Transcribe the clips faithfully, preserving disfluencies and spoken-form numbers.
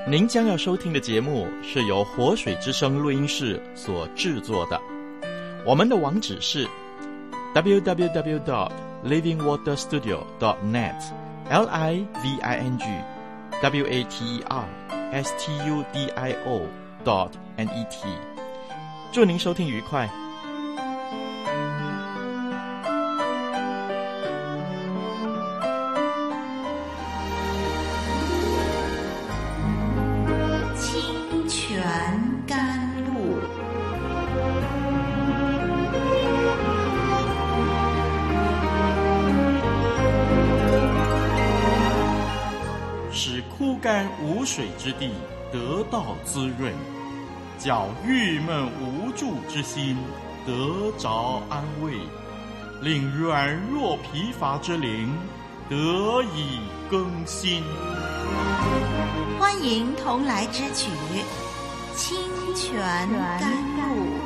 您将要收听的节目是由活水之声录音室所制作的。我们的网址是 double-u double-u double-u dot living water studio dot net L I V I N G W A T E R S T U D I O dot N E T。 祝您收听愉快。无水之地得到滋润，叫郁闷无助之心得着安慰，令软弱疲乏之灵得以更新。 欢迎同来之曲清泉甘露。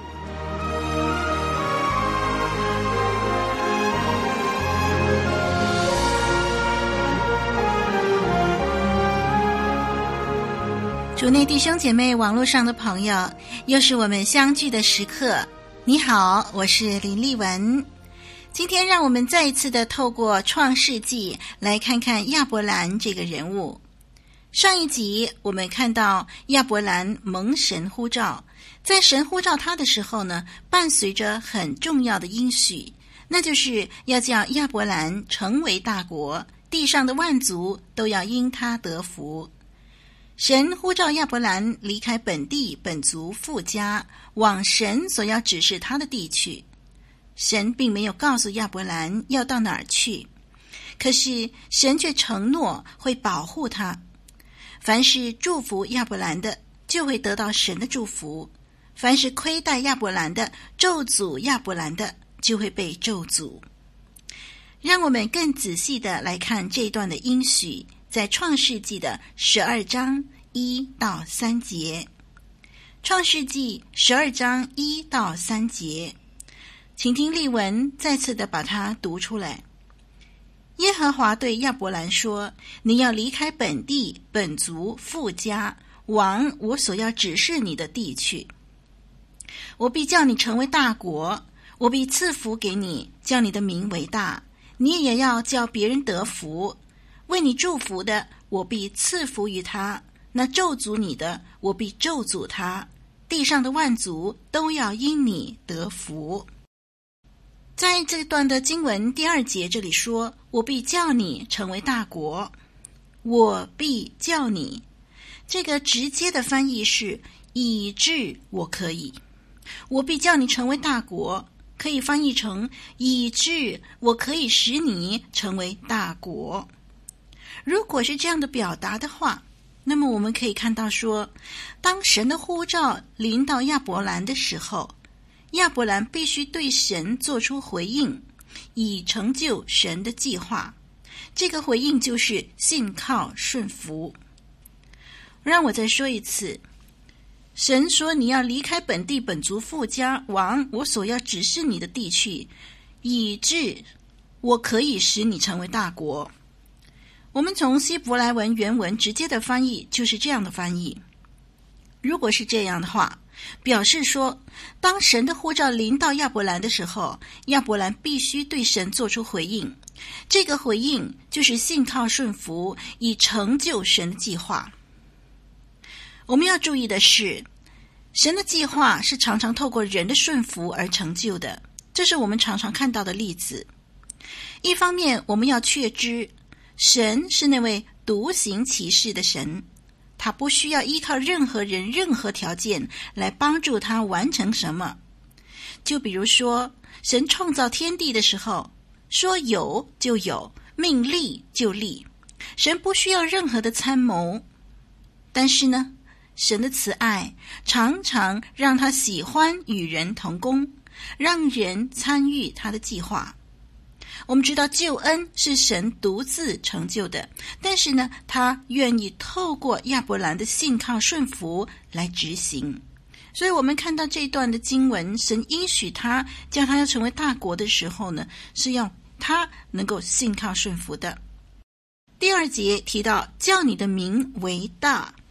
主内弟兄姐妹，网络上的朋友，又是我们相聚的时刻。你好，我是林丽文。今天让我们再一次的透过创世纪来看看亚伯兰这个人物。上一集我们看到亚伯兰蒙神呼召，在神呼召他的时候呢，伴随着很重要的应许，那就是要叫亚伯兰成为大国，地上的万族都要因他得福。神呼召亚伯兰离开本地本族父家，往神所要指示他的地去。神并没有告诉亚伯兰要到哪儿去，可是神却承诺会保护他。凡是祝福亚伯兰的，就会得到神的祝福；凡是亏待亚伯兰的，咒诅亚伯兰的，就会被咒诅。让我们更仔细的来看这一段的应许，在创世纪的十二章一到三节。创世纪十二章一到三节，请听例文再次的把它读出来。耶和华对亚伯兰说：你要离开本地本族父家，往我所要指示你的地去。我必叫你成为大国，我必赐福给你，叫你的名为大，你也要叫别人得福。为你祝福的，我必赐福于他；那咒诅你的，我必咒诅他。地上的万族都要因你得福。在这段的经文第二节这里说，我必叫你成为大国，我必叫你，这个直接的翻译是以致我可以。我必叫你成为大国，可以翻译成以致我可以使你成为大国。如果是这样的表达的话，那么我们可以看到说，当神的呼召临到亚伯兰的时候，亚伯兰必须对神做出回应，以成就神的计划。这个回应就是信靠顺服。让我再说一次，神说你要离开本地本族父家，往我所要指示你的地去，以致我可以使你成为大国。我们从希伯来文原文直接的翻译就是这样的翻译。如果是这样的话，表示说，当神的呼召临到亚伯兰的时候，亚伯兰必须对神做出回应。这个回应就是信靠顺服，以成就神的计划。我们要注意的是，神的计划是常常透过人的顺服而成就的，这是我们常常看到的例子。一方面，我们要确知神是那位独行其事的神，他不需要依靠任何人任何条件来帮助他完成什么。就比如说，神创造天地的时候，说有就有，命立就立，神不需要任何的参谋。但是呢，神的慈爱常常让他喜欢与人同工，让人参与他的计划。我们知道救恩是神独自成就的，但是呢，他愿意透过亚伯兰的信靠顺服来执行。所以我们看到这段的经文，神应许他叫他要成为大国的时候呢，是要他能够信靠顺服的。第二节提到叫你的名为大，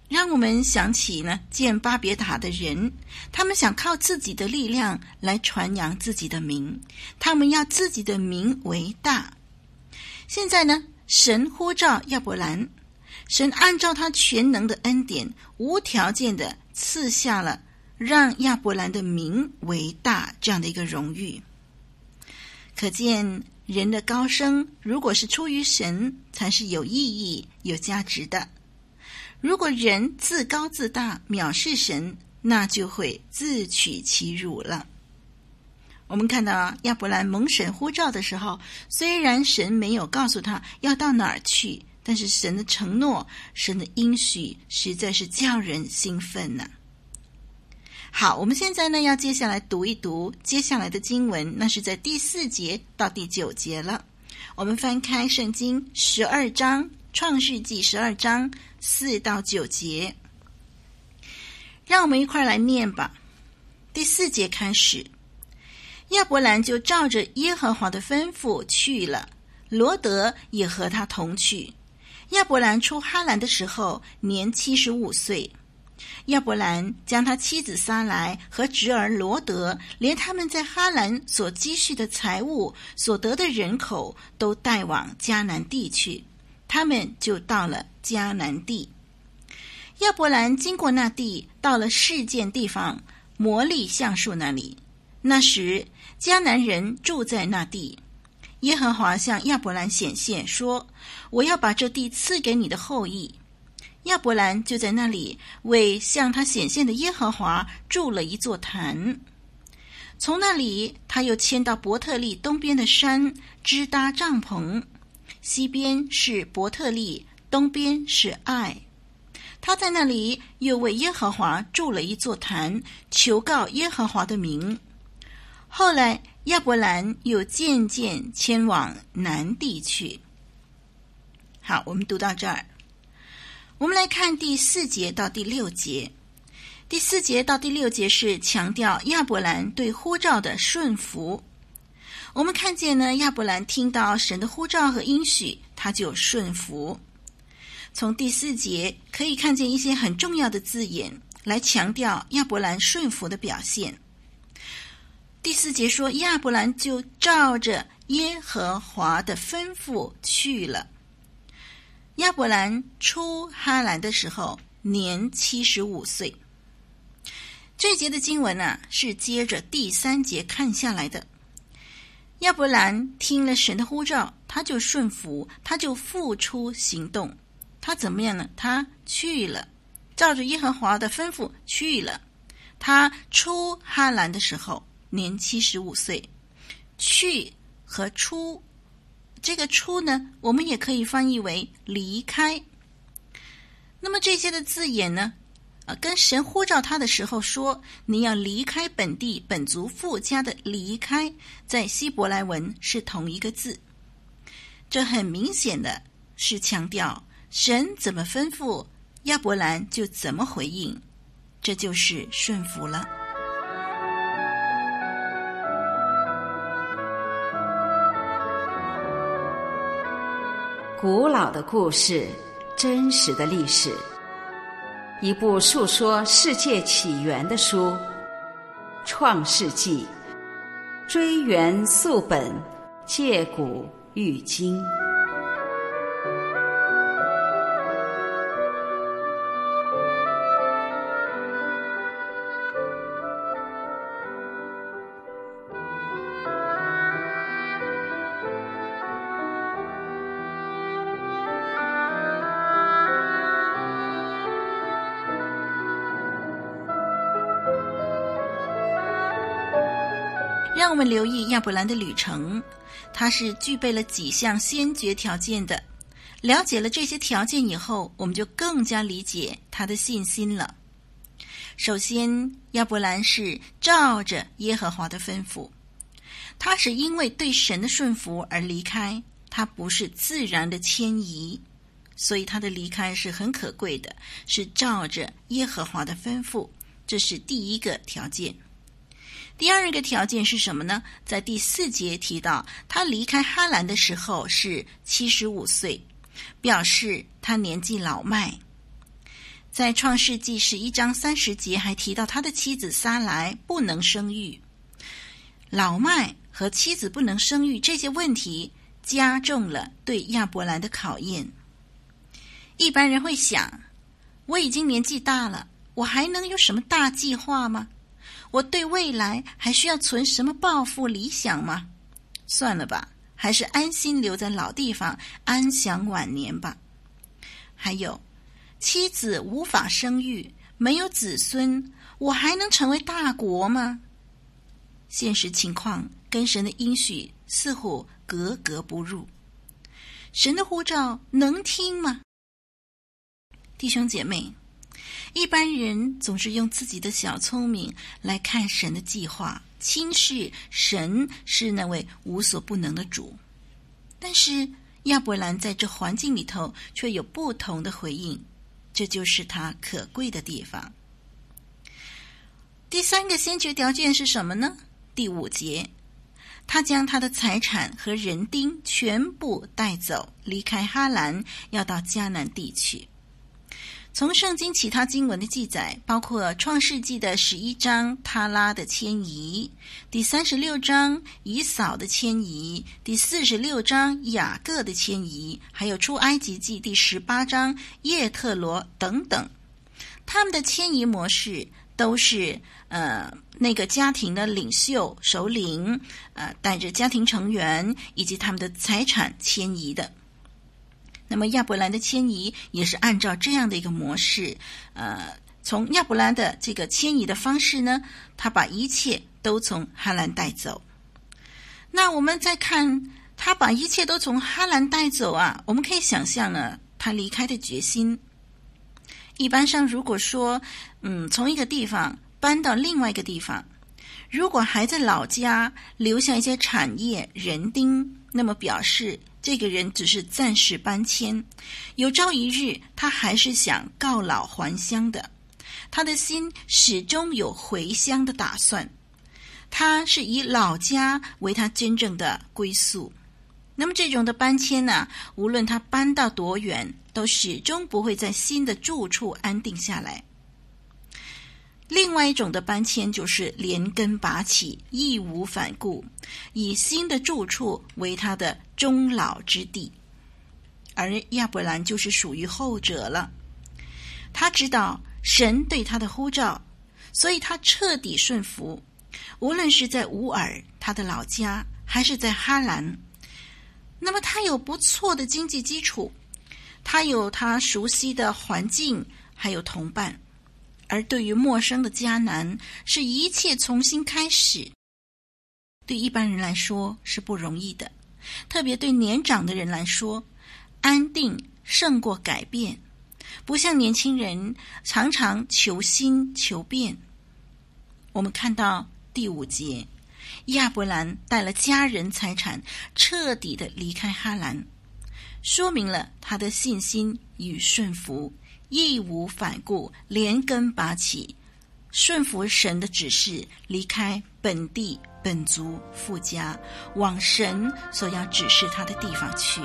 让我们想起呢，建巴别塔的人，他们想靠自己的力量来传扬自己的名，他们要自己的名为大。现在呢，神呼召亚伯兰，神按照他全能的恩典，无条件的赐下了让亚伯兰的名为大这样的一个荣誉。可见人的高升，如果是出于神，才是有意义、有价值的。如果人自高自大，藐视神，那就会自取其辱了。我们看到亚伯兰蒙神呼召的时候，虽然神没有告诉他要到哪儿去，但是神的承诺，神的应许实在是叫人兴奋呢。好，我们现在呢要接下来读一读接下来的经文，那是在第四节到第九节了。我们翻开圣经十二章，创世纪十二章四到九节，让我们一块来念吧。第四节开始，亚伯兰就照着耶和华的吩咐去了，罗得也和他同去。亚伯兰出哈兰的时候年七十五岁。亚伯兰将他妻子撒来和侄儿罗得，连他们在哈兰所积蓄的财物、所得的人口，都带往迦南地去。他们就到了迦南地。亚伯兰经过那地，到了示剑地方摩利橡树那里。那时迦南人住在那地。耶和华向亚伯兰显现说，我要把这地赐给你的后裔。亚伯兰就在那里为向他显现的耶和华筑了一座坛。从那里他又迁到伯特利东边的山，支搭帐篷，西边是伯特利，东边是爱。他在那里又为耶和华筑了一座坛，求告耶和华的名。后来亚伯兰又渐渐迁往南地去。好，我们读到这儿。我们来看第四节到第六节。第四节到第六节是强调亚伯兰对呼召的顺服。我们看见呢，亚伯兰听到神的呼召和应许，他就顺服。从第四节可以看见一些很重要的字眼，来强调亚伯兰顺服的表现。第四节说，亚伯兰就照着耶和华的吩咐去了。亚伯兰出哈兰的时候年七十五岁。这节的经文啊，是接着第三节看下来的。亚伯兰听了神的呼召，他就顺服，他就付出行动。他怎么样呢？他去了，照着耶和华的吩咐去了。他出哈兰的时候年七十五岁。去和出，这个出呢，我们也可以翻译为离开。那么这些的字眼呢，呃，跟神呼召他的时候说，你要离开本地本族父家的离开，在希伯来文是同一个字。这很明显的是强调神怎么吩咐，亚伯兰就怎么回应，这就是顺服了。 古老的故事，真实的历史，一部述说世界起源的书，《创世纪》，追源溯本，借古喻今。 让我们留意亚伯兰的旅程，他是具备了几项先决条件的。了解了这些条件以后，我们就更加理解他的信心了。首先，亚伯兰是照着耶和华的吩咐，他是因为对神的顺服而离开，他不是自然的迁移，所以他的离开是很可贵的，是照着耶和华的吩咐，这是第一个条件。第二个条件是什么呢？在第四节提到，他离开哈兰的时候是七十五岁，表示他年纪老迈。 在创世纪十一章三十节还提到他的妻子撒来不能生育。老迈和妻子不能生育这些问题加重了对亚伯兰的考验。一般人会想，我已经年纪大了，我还能有什么大计划吗？我对未来还需要存什么抱负理想吗？算了吧，还是安心留在老地方，安享晚年吧。还有，妻子无法生育，没有子孙，我还能成为大国吗？现实情况跟神的应许似乎格格不入。神的呼召能听吗？弟兄姐妹，一般人总是用自己的小聪明来看神的计划，轻视神是那位无所不能的主。但是亚伯兰在这环境里头却有不同的回应，这就是他可贵的地方。第三个先决条件是什么呢？第五节，他将他的财产和人丁全部带走，离开哈兰，要到迦南地去。从圣经其他经文的记载，包括创世纪的十一章他拉的迁移，第三十六章以扫的迁移，第四十六章雅各的迁移，还有出埃及记第十八章叶特罗等等，他们的迁移模式都是呃那个家庭的领袖首领呃带着家庭成员以及他们的财产迁移的。那么亚伯兰的迁移也是按照这样的一个模式，呃，从亚伯兰的这个迁移的方式呢，他把一切都从哈兰带走。那我们再看他把一切都从哈兰带走啊，我们可以想象呢，他离开的决心。一般上如果说，嗯，从一个地方搬到另外一个地方，如果还在老家留下一些产业人丁，那么表示这个人只是暂时搬迁，有朝一日他还是想告老还乡的，他的心始终有回乡的打算，他是以老家为他真正的归宿。那么这种的搬迁呢、啊，无论他搬到多远，都始终不会在新的住处安定下来。另外一种的搬迁就是连根拔起，义无反顾，以新的住处为他的终老之地。而亚伯兰就是属于后者了。他知道神对他的呼召，所以他彻底顺服，无论是在乌尔他的老家，还是在哈兰。那么他有不错的经济基础，他有他熟悉的环境，还有同伴。而对于陌生的迦南，是一切重新开始。对一般人来说是不容易的，特别对年长的人来说，安定胜过改变，不像年轻人常常求新求变。我们看到第五节，亚伯兰带了家人财产，彻底的离开哈兰，说明了他的信心与顺服，义无反顾，连根拔起，顺服神的指示，离开本地本族父家，往神所要指示他的地方去。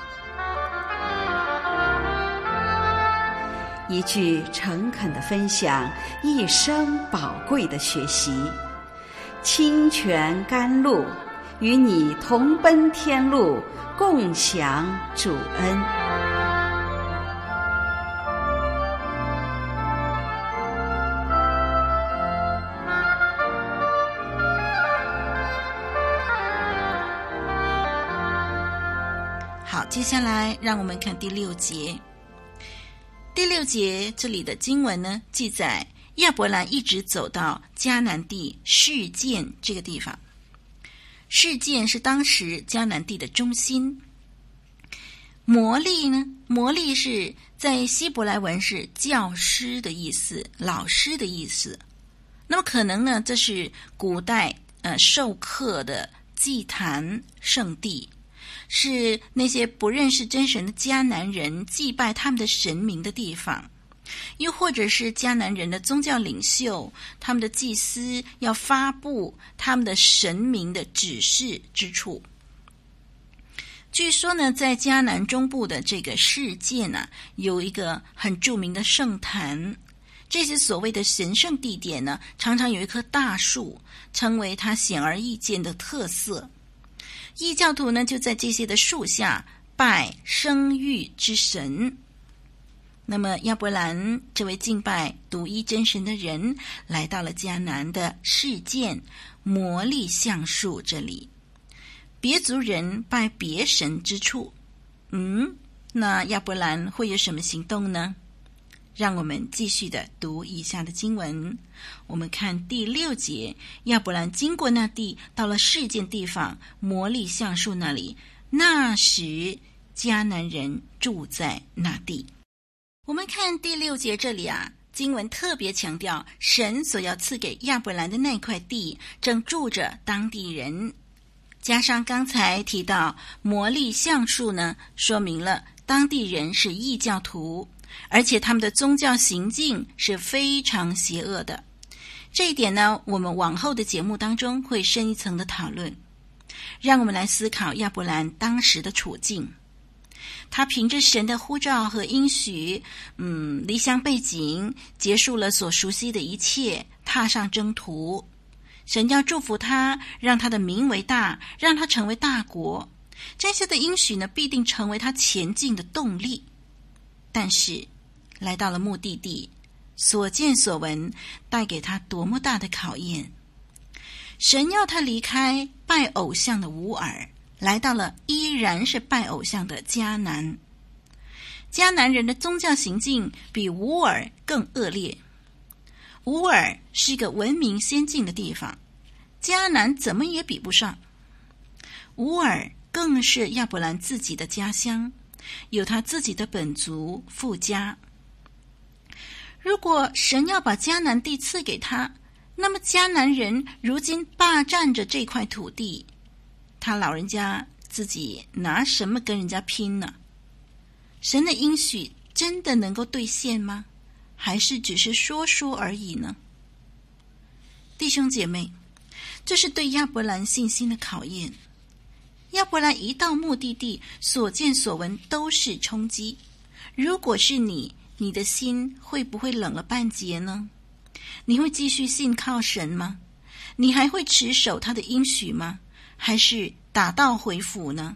一句诚恳的分享，一生宝贵的学习。清泉甘露，与你同奔天路，共享主恩。 好，接下来让我们看第六节。第六节这里的经文呢，记载亚伯兰一直走到迦南地示剑这个地方。示剑是当时迦南地的中心。摩利呢，摩利是在希伯来文是教师的意思，老师的意思。那么可能呢，这是古代呃授课的祭坛圣地，是那些不认识真神的迦南人祭拜他们的神明的地方，又或者是迦南人的宗教领袖，他们的祭司要发布他们的神明的指示之处。 据说呢，在迦南中部的这个世界呢，有一个很著名的圣坛。这些所谓的神圣地点呢，常常有一棵大树，成为它显而易见的特色。异教徒呢，就在这些的树下拜生育之神。那么亚伯兰这位敬拜独一真神的人，来到了迦南的示剑摩利橡树这里。别族人拜别神之处，嗯，那亚伯兰会有什么行动呢？让我们继续的读以下的经文。我们看第六节，亚伯兰经过那地，到了示剑地方摩利橡树那里，那时迦南人住在那地。我们看第六节这里啊，经文特别强调神所要赐给亚伯兰的那块地正住着当地人，加上刚才提到摩利橡树呢，说明了当地人是异教徒，而且他们的宗教行径是非常邪恶的。这一点呢，我们往后的节目当中会深一层的讨论。让我们来思考亚伯兰当时的处境。他凭着神的呼召和应许，嗯，离乡背井，结束了所熟悉的一切，踏上征途。神要祝福他，让他的名为大，让他成为大国。这些的应许呢，必定成为他前进的动力。但是来到了目的地，所见所闻带给他多么大的考验。神要他离开拜偶像的乌尔，来到了依然是拜偶像的迦南。迦南人的宗教行径比乌尔更恶劣。乌尔是一个文明先进的地方，迦南怎么也比不上。乌尔更是亚伯兰自己的家乡，有他自己的本族父家。如果神要把迦南地赐给他，那么迦南人如今霸占着这块土地，他老人家自己拿什么跟人家拼呢？神的应许真的能够兑现吗？还是只是说说而已呢？弟兄姐妹，这是对亚伯兰信心的考验。亚伯兰一到目的地，所见所闻都是冲击。如果是你，你的心会不会冷了半截呢？你会继续信靠神吗？你还会持守他的应许吗？还是打道回府呢？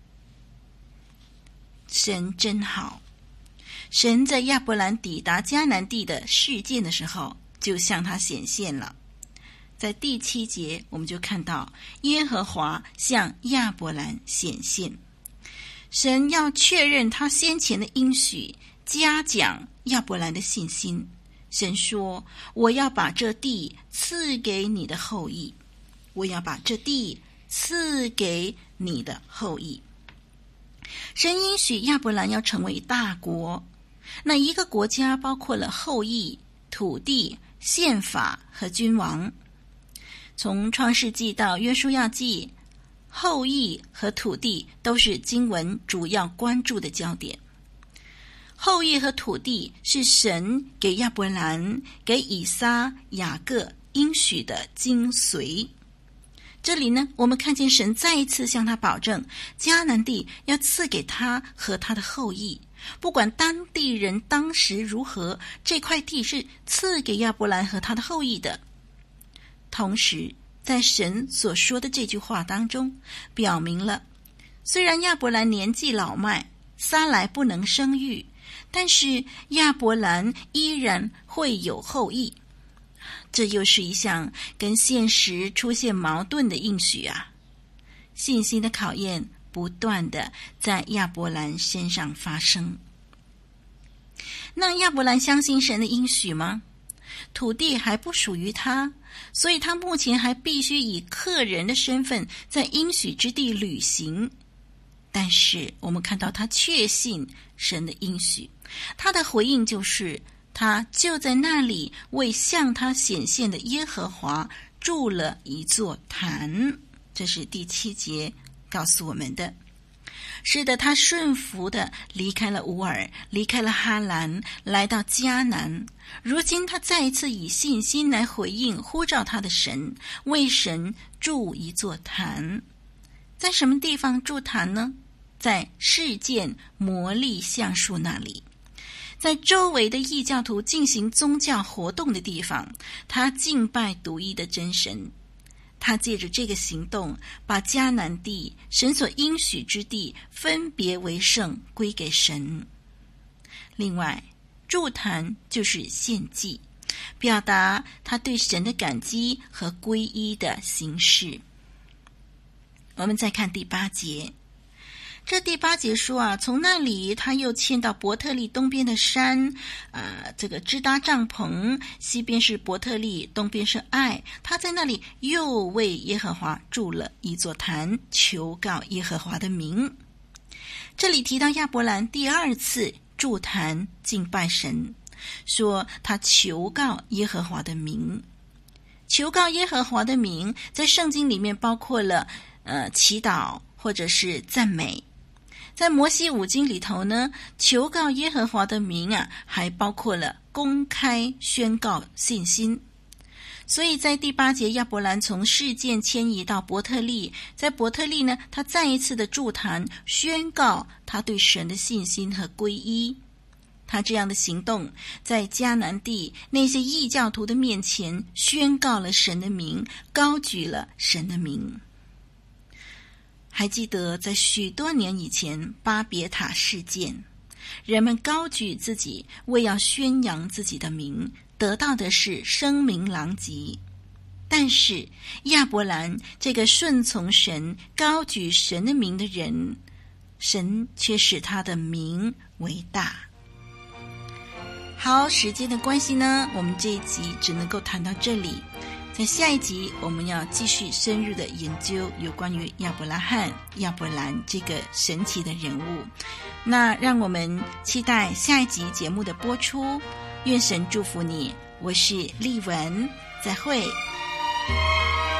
神真好，神在亚伯兰抵达迦南地的示剑的时候，就向他显现了。在第七节，我们就看到耶和华向亚伯兰显现，神要确认他先前的应许，嘉奖亚伯兰的信心。神说，我要把这地赐给你的后裔，我要把这地赐给你的后裔。神应许亚伯兰要成为大国，那一个国家包括了后裔、土地、宪法和君王。从创世纪到约书亚记，后裔和土地都是经文主要关注的焦点。后裔和土地是神给亚伯兰、给以撒、雅各应许的精髓。这里呢，我们看见神再一次向他保证，迦南地要赐给他和他的后裔。不管当地人当时如何，这块地是赐给亚伯兰和他的后裔的。同时，在神所说的这句话当中，表明了，虽然亚伯兰年纪老迈，撒来不能生育，但是亚伯兰依然会有后裔。这又是一项跟现实出现矛盾的应许啊！信心的考验不断的在亚伯兰身上发生。那亚伯兰相信神的应许吗？土地还不属于他，所以他目前还必须以客人的身份在应许之地旅行。但是我们看到他确信神的应许，他的回应就是他就在那里为向他显现的耶和华筑了一座坛。这是第七节告诉我们的。是的，他顺服的离开了乌尔，离开了哈兰，来到迦南。如今他再一次以信心来回应呼召他的神，为神筑一座坛。在什么地方筑坛呢？ 在事件魔力橡树那里，在周围的异教徒进行宗教活动的地方，他敬拜独一的真神。他借着这个行动，把迦南地神所应许之地分别为圣，归给神。另外，筑坛就是献祭，表达他对神的感激和皈依的形式。我们再看第八节，这第八节说啊，从那里他又迁到伯特利东边的山，呃，这个支搭帐篷，西边是伯特利，东边是爱。他在那里又为耶和华筑了一座坛，求告耶和华的名。这里提到亚伯兰第二次筑坛敬拜神，说他求告耶和华的名。求告耶和华的名在圣经里面包括了呃祈祷或者是赞美。在摩西五经里头呢，求告耶和华的名啊，还包括了公开宣告信心。所以在第八节，亚伯兰从示剑迁移到伯特利，在伯特利呢，他再一次的筑坛，宣告他对神的信心和皈依。他这样的行动，在迦南地那些异教徒的面前，宣告了神的名，高举了神的名。还记得在许多年以前巴别塔事件，人们高举自己，为要宣扬自己的名，得到的是声名狼藉。但是亚伯兰这个顺从神、高举神的名的人，神却使他的名为大。好，时间的关系呢，我们这一集只能够谈到这里。在下一集，我们要继续深入的研究有关于亚伯拉罕、亚伯兰这个神奇的人物。那让我们期待下一集节目的播出。愿神祝福你，我是丽文，再会。